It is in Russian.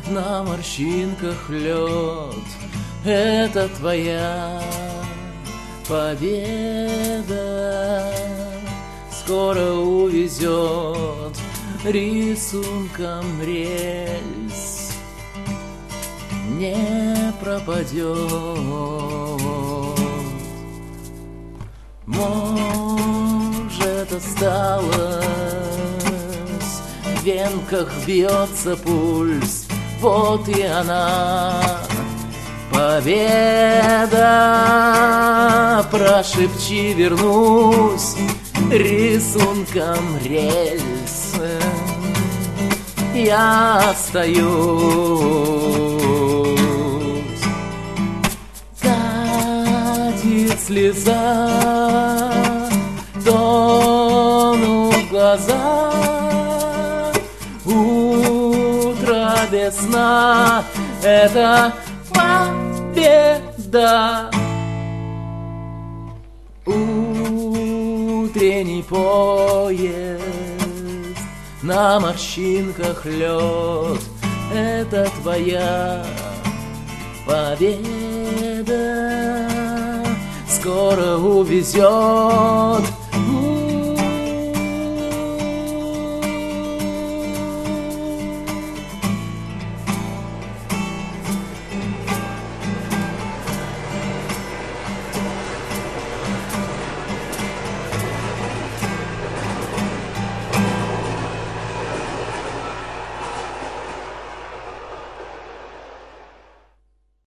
на морщинках лед. Это твоя победа скоро увезет рисунком рельс, не пропадет. Может, осталось, в венках бьется пульс, вот и она, победа. Прошепчи, вернусь рисунком рельс, я остаюсь. Катит слеза, тонут глаза, утро без сна — это победа. Утренний поезд, на морщинках лед. Это твоя победа скоро увезет